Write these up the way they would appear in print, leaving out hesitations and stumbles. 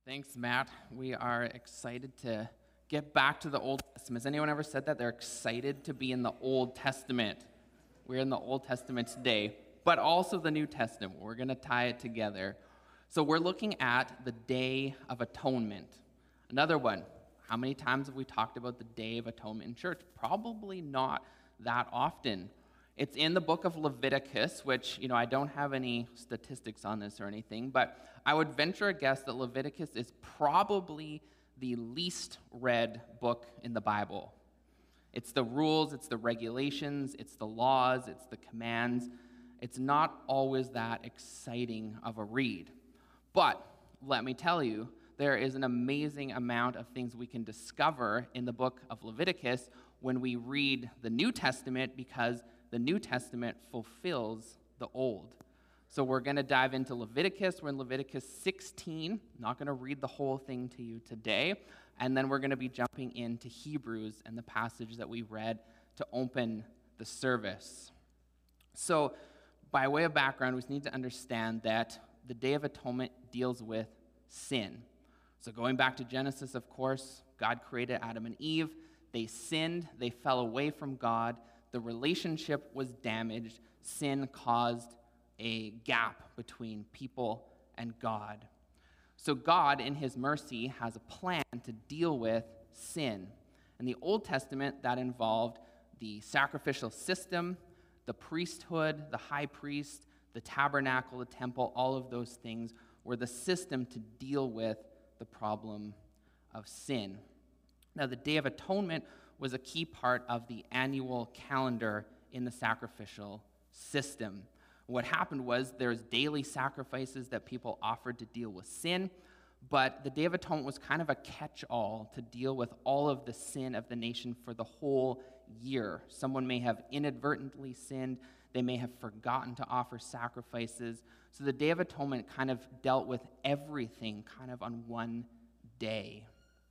Thanks, Matt. We are excited to get back to the Old Testament. Has anyone ever said that they're excited to be in the Old Testament? We're in the Old Testament today, but also the New Testament. We're going to tie it together. So we're looking at the Day of Atonement. Another one. How many times have we talked about the Day of Atonement in church? Probably not that often. It's in the book of Leviticus, which, I don't have any statistics on this or anything, but I would venture a guess that Leviticus is probably the least read book in the Bible. It's the rules, it's the regulations, it's the laws, it's the commands. It's not always that exciting of a read. But let me tell you, there is an amazing amount of things we can discover in the book of Leviticus when we read the New Testament, because the New Testament fulfills the Old. So we're going to dive into Leviticus. We're in Leviticus 16. Not going to read the whole thing to you today. And then we're going to be jumping into Hebrews and the passage that we read to open the service. So by way of background, we need to understand that the Day of Atonement deals with sin. So going back to Genesis, of course, God created Adam and Eve. They sinned. They fell away from God. The relationship was damaged. Sin caused a gap between people and God. So God, in his mercy, has a plan to deal with sin. In the Old Testament, that involved the sacrificial system, the priesthood, the high priest, the tabernacle, the temple. All of those things were the system to deal with the problem of sin. Now, the Day of Atonement was a key part of the annual calendar in the sacrificial system. What happened was there's daily sacrifices that people offered to deal with sin, but the Day of Atonement was kind of a catch-all to deal with all of the sin of the nation for the whole year. Someone may have inadvertently sinned. They may have forgotten to offer sacrifices. So the Day of Atonement kind of dealt with everything kind of on one day.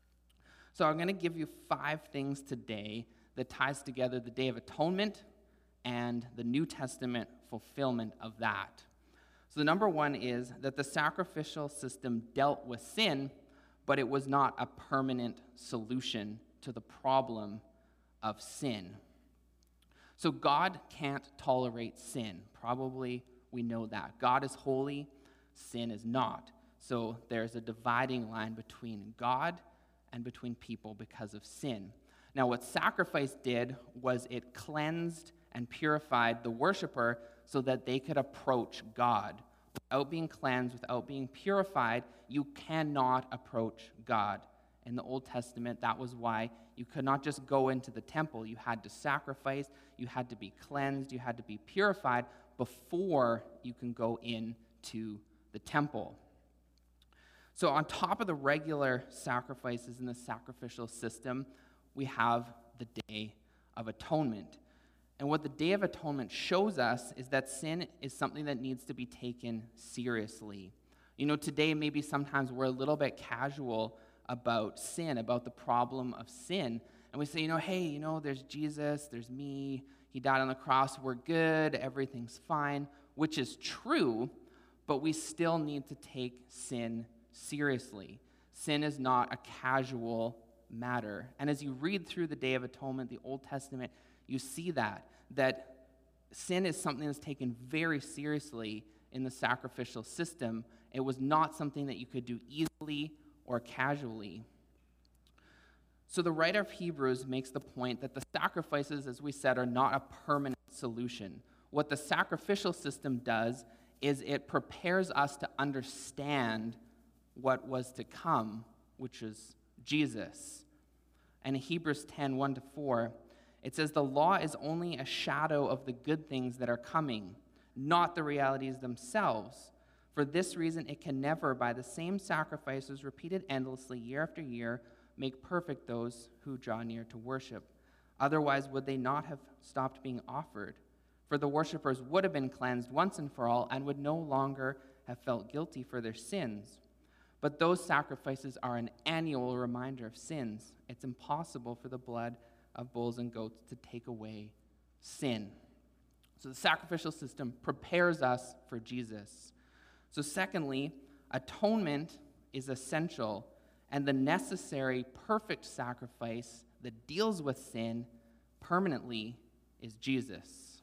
So I'm going to give you 5 things today that ties together the Day of Atonement and the New Testament fulfillment of that. So the number one is that the sacrificial system dealt with sin, but it was not a permanent solution to the problem of sin. So God can't tolerate sin. Probably we know that. God is holy, sin is not. So there's a dividing line between God and between people because of sin. Now, what sacrifice did was it cleansed and purified the worshiper so that they could approach God. Without being cleansed, without being purified, you cannot approach God. In the Old Testament, that was why you could not just go into the temple. You had to sacrifice, you had to be cleansed, you had to be purified before you can go into the temple. So on top of the regular sacrifices in the sacrificial system, we have the Day of Atonement. And what the Day of Atonement shows us is that sin is something that needs to be taken seriously. Today maybe sometimes we're a little bit casual about sin, about the problem of sin. And we say, hey, there's Jesus, there's me, he died on the cross, we're good, everything's fine, which is true, but we still need to take sin seriously. Sin is not a casual matter. And as you read through the Day of Atonement, the Old Testament, you see that sin is something that's taken very seriously in the sacrificial system. It was not something that you could do easily or casually. So the writer of Hebrews makes the point that the sacrifices, as we said, are not a permanent solution. What the sacrificial system does is it prepares us to understand what was to come, which is Jesus. And in Hebrews 10, 1-4, it says, the law is only a shadow of the good things that are coming, not the realities themselves. For this reason, it can never, by the same sacrifices repeated endlessly year after year, make perfect those who draw near to worship. Otherwise, would they not have stopped being offered? For the worshipers would have been cleansed once and for all and would no longer have felt guilty for their sins. But those sacrifices are an annual reminder of sins. It's impossible for the blood of bulls and goats to take away sin. So the sacrificial system prepares us for Jesus. So secondly, atonement is essential, and the necessary perfect sacrifice that deals with sin permanently is Jesus.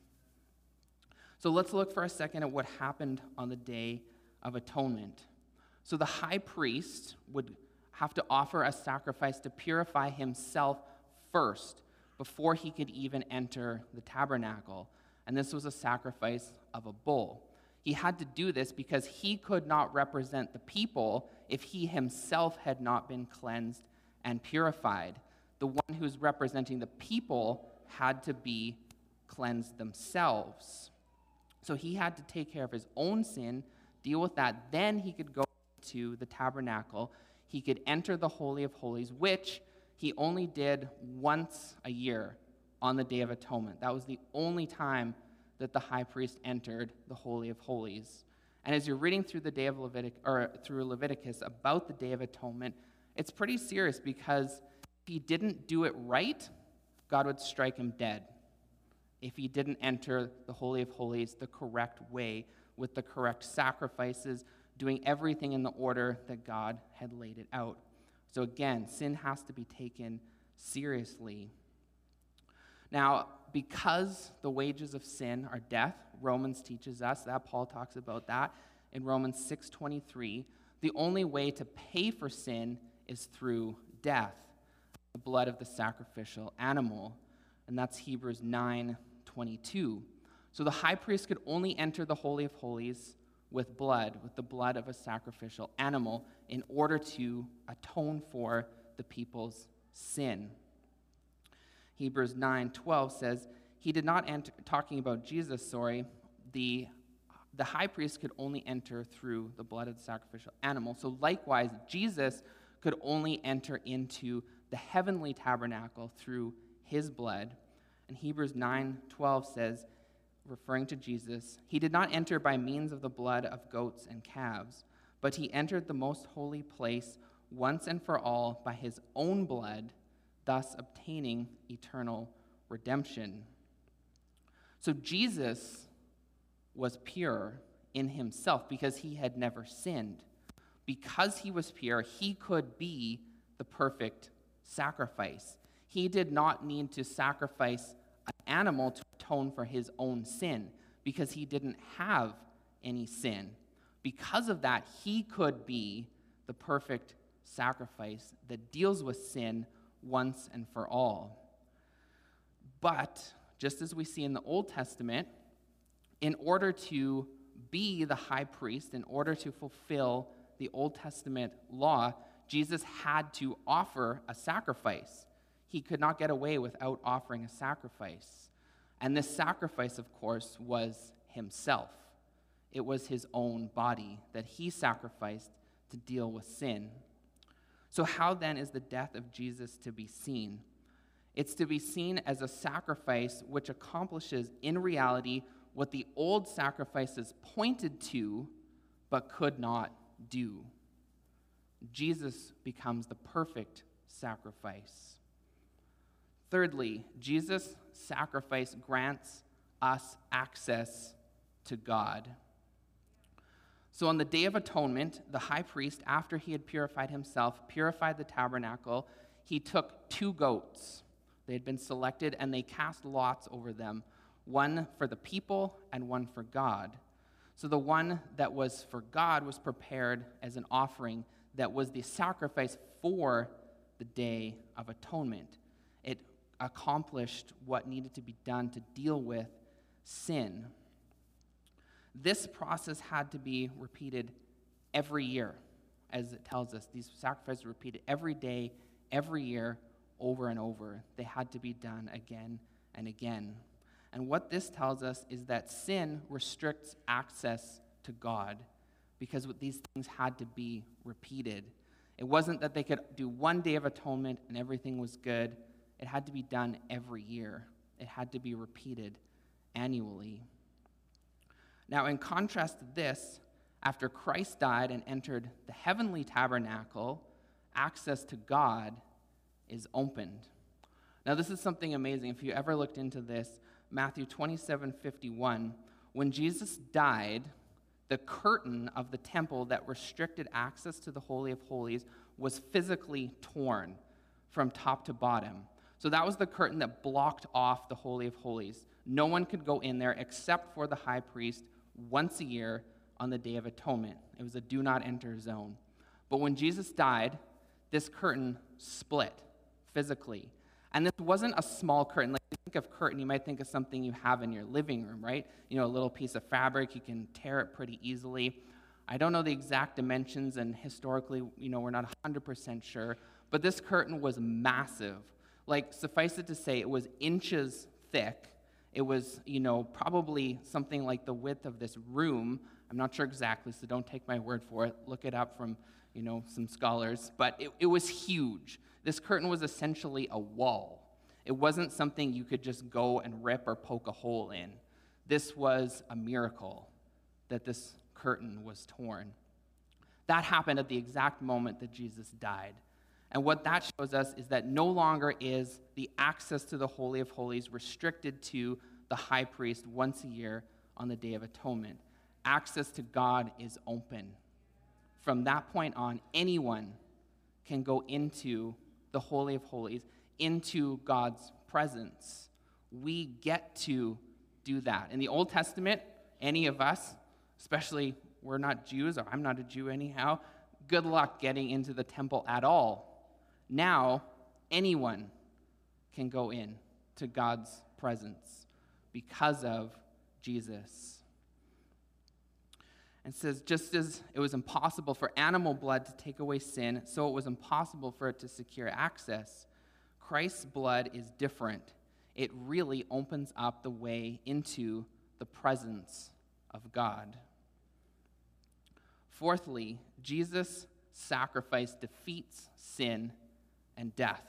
So let's look for a second at what happened on the Day of Atonement. So the high priest would have to offer a sacrifice to purify himself first before he could even enter the tabernacle. And this was a sacrifice of a bull. He had to do this because he could not represent the people if he himself had not been cleansed and purified. The one who's representing the people had to be cleansed themselves. So he had to take care of his own sin, deal with that, then he could go to the tabernacle. He could enter the Holy of Holies, which he only did once a year on the Day of Atonement. That was the only time that the high priest entered the Holy of Holies. And as you're reading through the day of through Leviticus about the Day of Atonement, it's pretty serious because if he didn't do it right, God would strike him dead. If he didn't enter the Holy of Holies the correct way, with the correct sacrifices, doing everything in the order that God had laid it out. So again, sin has to be taken seriously. Now, because the wages of sin are death, Romans teaches us that, Paul talks about that in Romans 6:23, the only way to pay for sin is through death, the blood of the sacrificial animal. And that's Hebrews 9:22. So the high priest could only enter the Holy of Holies with the blood of a sacrificial animal, in order to atone for the people's sin. Hebrews 9:12 says, he did not enter, talking about Jesus, the high priest could only enter through the blood of the sacrificial animal. So likewise, Jesus could only enter into the heavenly tabernacle through his blood. And Hebrews 9:12 says, referring to Jesus, he did not enter by means of the blood of goats and calves, but he entered the most holy place once and for all by his own blood, thus obtaining eternal redemption. So Jesus was pure in himself because he had never sinned. Because he was pure, he could be the perfect sacrifice. He did not need to sacrifice an animal to atone for his own sin because he didn't have any sin. Because of that, he could be the perfect sacrifice that deals with sin once and for all. But, just as we see in the Old Testament, in order to be the high priest, in order to fulfill the Old Testament law, Jesus had to offer a sacrifice. He could not get away without offering a sacrifice. And this sacrifice, of course, was himself. It was his own body that he sacrificed to deal with sin. So how then is the death of Jesus to be seen? It's to be seen as a sacrifice which accomplishes in reality what the old sacrifices pointed to but could not do. Jesus becomes the perfect sacrifice. Thirdly, Jesus' sacrifice grants us access to God. So on the Day of Atonement, the high priest, after he had purified himself, purified the tabernacle, he took 2 goats. They had been selected, and they cast lots over them, one for the people and one for God. So the one that was for God was prepared as an offering that was the sacrifice for the Day of Atonement. It accomplished what needed to be done to deal with sin. This process had to be repeated every year, as it tells us. These sacrifices were repeated every day, every year, over and over. They had to be done again and again. And what this tells us is that sin restricts access to God because these things had to be repeated. It wasn't that they could do one Day of Atonement and everything was good. It had to be done every year. It had to be repeated annually. Now, in contrast to this, after Christ died and entered the heavenly tabernacle, access to God is opened. Now, this is something amazing. If you ever looked into this, Matthew 27:51, when Jesus died, the curtain of the temple that restricted access to the Holy of Holies was physically torn from top to bottom. So that was the curtain that blocked off the Holy of Holies. No one could go in there except for the high priest once a year on the Day of Atonement. It was a do not enter zone. But when Jesus died, this curtain split physically. And this wasn't a small curtain. Like, you think of curtain, you might think of something you have in your living room, right? You know, a little piece of fabric, you can tear it pretty easily. I don't know the exact dimensions, and historically, we're not 100% sure. But this curtain was massive. Like, suffice it to say, it was inches thick. It was, probably something like the width of this room. I'm not sure exactly, so don't take my word for it. Look it up from, some scholars. But it was huge. This curtain was essentially a wall. It wasn't something you could just go and rip or poke a hole in. This was a miracle that this curtain was torn. That happened at the exact moment that Jesus died. And what that shows us is that no longer is the access to the Holy of Holies restricted to the high priest once a year on the Day of Atonement. Access to God is open. From that point on, anyone can go into the Holy of Holies, into God's presence. We get to do that. In the Old Testament, any of us, especially we're not Jews, or I'm not a Jew anyhow, good luck getting into the temple at all. Now, anyone can go in to God's presence because of Jesus. And it says, just as it was impossible for animal blood to take away sin, so it was impossible for it to secure access. Christ's blood is different. It really opens up the way into the presence of God. Fourthly, Jesus' sacrifice defeats sin and death.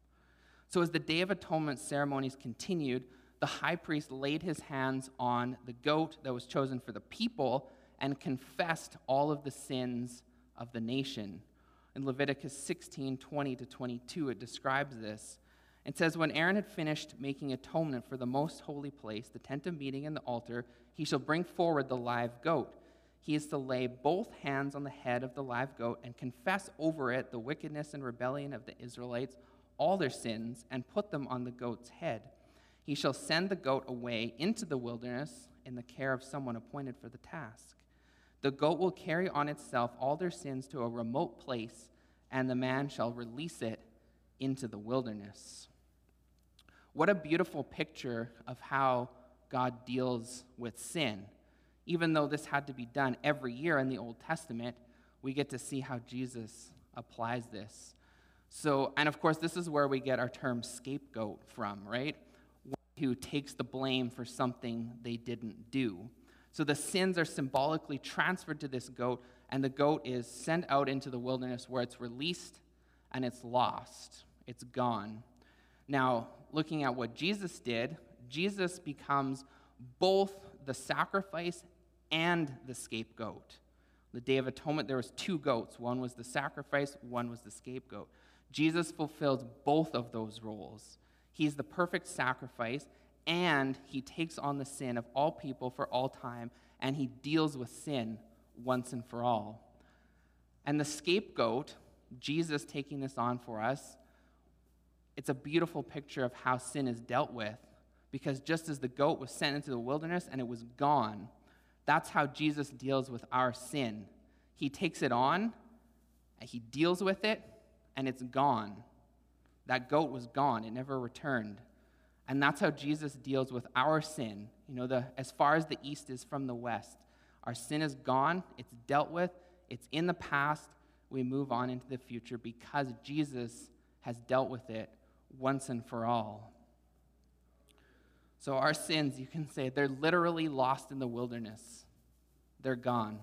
So as the Day of Atonement ceremonies continued, the high priest laid his hands on the goat that was chosen for the people and confessed all of the sins of the nation. In Leviticus 16:20-22, it describes this. It says, when Aaron had finished making atonement for the most holy place, the tent of meeting and the altar, he shall bring forward the live goat. He is to lay both hands on the head of the live goat and confess over it the wickedness and rebellion of the Israelites, all their sins, and put them on the goat's head. He shall send the goat away into the wilderness in the care of someone appointed for the task. The goat will carry on itself all their sins to a remote place, and the man shall release it into the wilderness. What a beautiful picture of how God deals with sin. Even though this had to be done every year in the Old Testament, we get to see how Jesus applies this. So, and of course, this is where we get our term scapegoat from, right? One who takes the blame for something they didn't do. So the sins are symbolically transferred to this goat, and the goat is sent out into the wilderness where it's released and it's lost. It's gone. Now, looking at what Jesus did, Jesus becomes both the sacrifice and the scapegoat. The Day of Atonement, there was two goats. One was the sacrifice, one was the scapegoat. Jesus fulfills both of those roles. He's the perfect sacrifice, and he takes on the sin of all people for all time, and he deals with sin once and for all. And the scapegoat, Jesus taking this on for us, it's a beautiful picture of how sin is dealt with, because just as the goat was sent into the wilderness and it was gone, that's how Jesus deals with our sin. He takes it on, and he deals with it, and it's gone. That goat was gone. It never returned. And that's how Jesus deals with our sin. As far as the east is from the west, our sin is gone. It's dealt with. It's in the past. We move on into the future because Jesus has dealt with it once and for all. So our sins, you can say, they're literally lost in the wilderness. They're gone.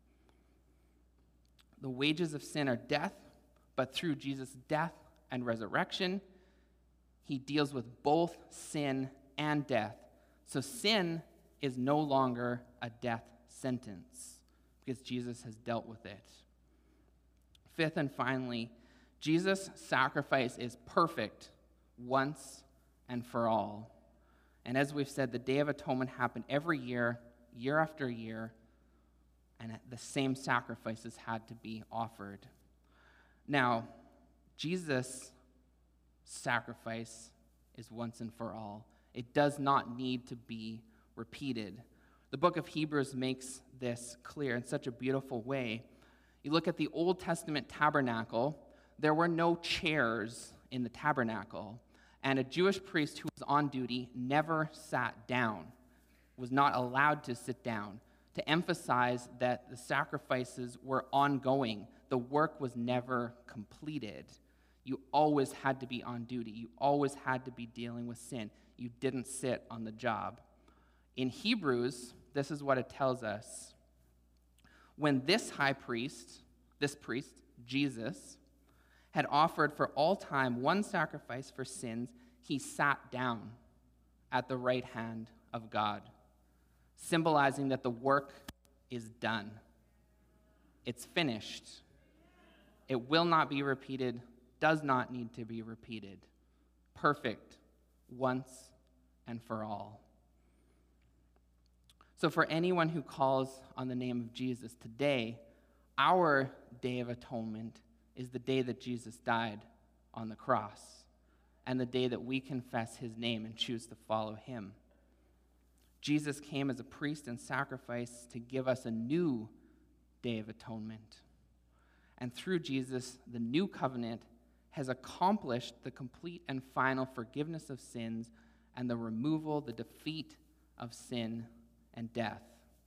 The wages of sin are death, but through Jesus' death and resurrection, he deals with both sin and death. So sin is no longer a death sentence because Jesus has dealt with it. Fifth and finally, Jesus' sacrifice is perfect once and for all. And as we've said, the Day of Atonement happened every year, year after year, and the same sacrifices had to be offered. Now, Jesus' sacrifice is once and for all. It does not need to be repeated. The book of Hebrews makes this clear in such a beautiful way. You look at the Old Testament tabernacle, there were no chairs in the tabernacle, and a Jewish priest who was on duty never sat down, was not allowed to sit down, to emphasize that the sacrifices were ongoing. The work was never completed. You always had to be on duty. You always had to be dealing with sin. You didn't sit on the job. In Hebrews, this is what it tells us. When this high priest, Jesus, had offered for all time one sacrifice for sins, he sat down at the right hand of God, symbolizing that the work is done. It's finished. It will not be repeated, does not need to be repeated. Perfect, once and for all. So for anyone who calls on the name of Jesus today, our day of atonement is the day that Jesus died on the cross and the day that we confess his name and choose to follow him. Jesus came as a priest and sacrifice to give us a new day of atonement. And through Jesus, the new covenant has accomplished the complete and final forgiveness of sins and the removal, the defeat of sin and death.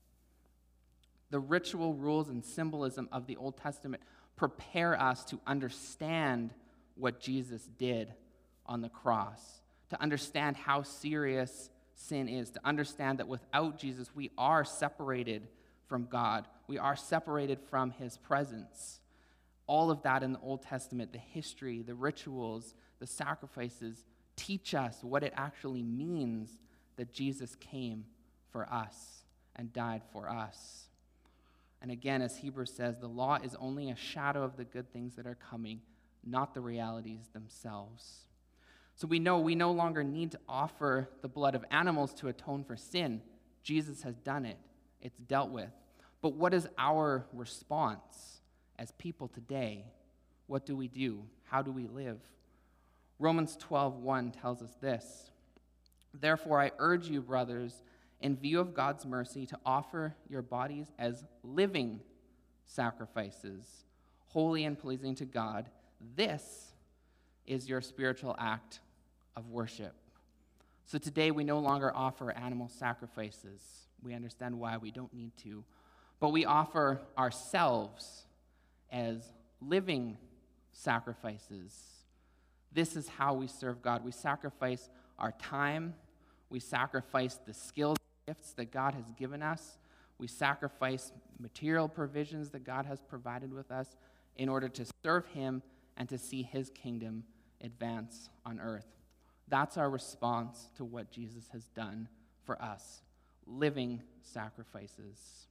The ritual rules and symbolism of the Old Testament prepare us to understand what Jesus did on the cross, to understand how serious sin is, to understand that without Jesus, we are separated from God. We are separated from his presence. All of that in the Old Testament, the history, the rituals, the sacrifices, teach us what it actually means that Jesus came for us and died for us. And again, as Hebrews says, the law is only a shadow of the good things that are coming, not the realities themselves. So we know we no longer need to offer the blood of animals to atone for sin. Jesus has done it. It's dealt with. But what is our response as people today? What do we do? How do we live? Romans 12:1 tells us this. Therefore, I urge you, brothers, in view of God's mercy, to offer your bodies as living sacrifices, holy and pleasing to God. This is your spiritual act of worship. So today we no longer offer animal sacrifices. We understand why we don't need to. But we offer ourselves as living sacrifices. This is how we serve God. We sacrifice our time. We sacrifice the skills and gifts that God has given us. We sacrifice material provisions that God has provided with us in order to serve him and to see his kingdom advance on earth. That's our response to what Jesus has done for us, living sacrifices.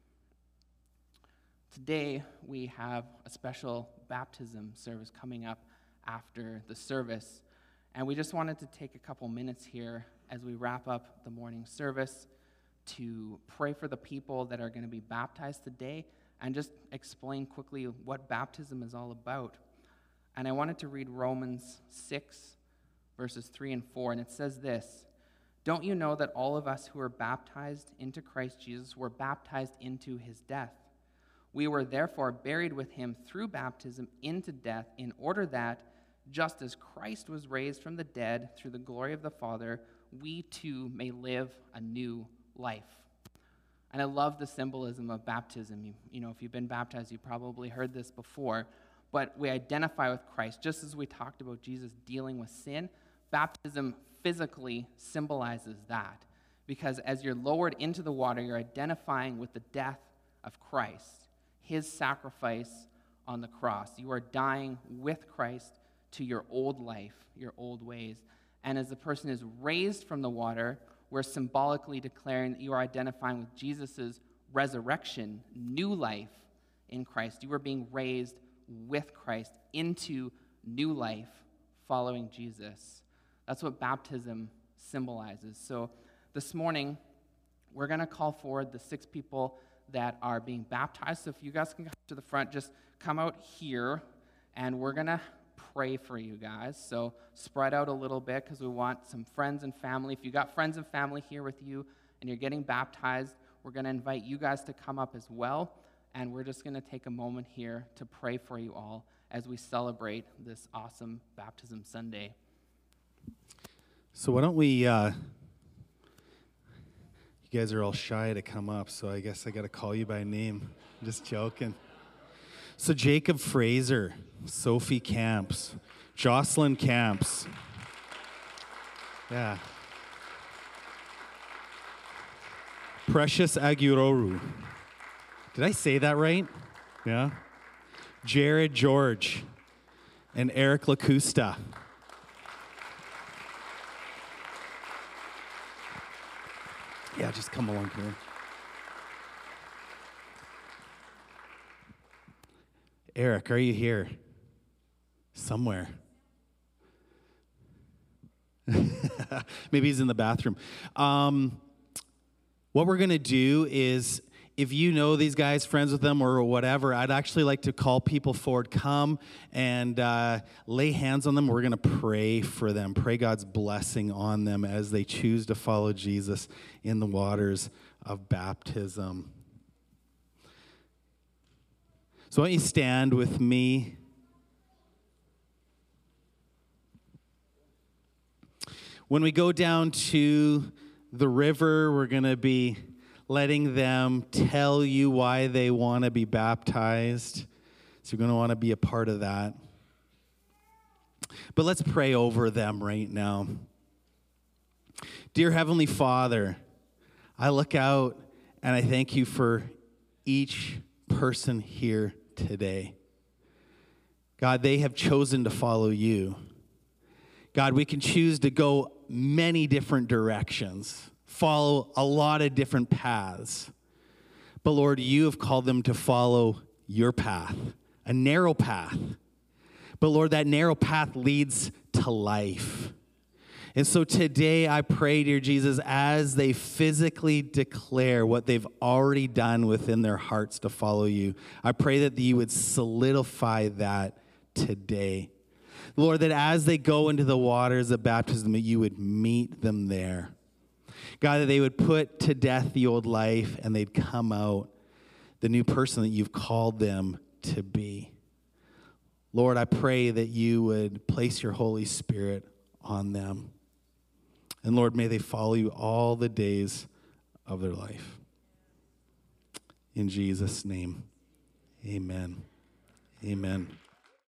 Today, we have a special baptism service coming up after the service, and we just wanted to take a couple minutes here as we wrap up the morning service to pray for the people that are going to be baptized today and just explain quickly what baptism is all about. And I wanted to read Romans 6, verses 3 and 4, and it says this: Don't you know that all of us who are baptized into Christ Jesus were baptized into his death? We were therefore buried with him through baptism into death, in order that, just as Christ was raised from the dead through the glory of the Father, we too may live a new life. And I love the symbolism of baptism. You know, if you've been baptized, you probably heard this before, but we identify with Christ. Just as we talked about Jesus dealing with sin, baptism physically symbolizes that. Because as you're lowered into the water, you're identifying with the death of Christ, his sacrifice on the cross. You are dying with Christ to your old life, your old ways. And as the person is raised from the water, we're symbolically declaring that you are identifying with Jesus' resurrection, new life in Christ. You are being raised with Christ into new life following Jesus. That's what baptism symbolizes. So this morning, we're going to call forward the 6 people that are being baptized. So if you guys can come to the front, just come out here, and we're going to pray for you guys. So spread out a little bit because we want some friends and family. If you got friends and family here with you and you're getting baptized, we're going to invite you guys to come up as well. And we're just going to take a moment here to pray for you all as we celebrate this awesome Baptism Sunday. So why don't we, you guys are all shy to come up, so I guess I got to call you by name. I'm just joking. So Jacob Fraser, Sophie Camps, Jocelyn Camps. Yeah. Precious Aguiroru. Did I say that right? Yeah. Jared George and Eric Lacusta. Yeah, just come along here. Eric, are you here? Somewhere. Maybe he's in the bathroom. What we're going to do is, if you know these guys, friends with them or whatever, I'd actually like to call people forward. Come and lay hands on them. We're going to pray for them. Pray God's blessing on them as they choose to follow Jesus in the waters of baptism. So why don't you stand with me? When we go down to the river, we're going to be letting them tell you why they want to be baptized. So you're going to want to be a part of that. But let's pray over them right now. Dear Heavenly Father, I look out and I thank you for each person here today. God, they have chosen to follow you. God, we can choose to go many different directions, follow a lot of different paths. But Lord, you have called them to follow your path, a narrow path. But Lord, that narrow path leads to life. And so today I pray, dear Jesus, as they physically declare what they've already done within their hearts to follow you, I pray that you would solidify that today. Lord, that as they go into the waters of baptism, that you would meet them there. God, that they would put to death the old life and they'd come out the new person that you've called them to be. Lord, I pray that you would place your Holy Spirit on them. And Lord, may they follow you all the days of their life. In Jesus' name, amen. Amen.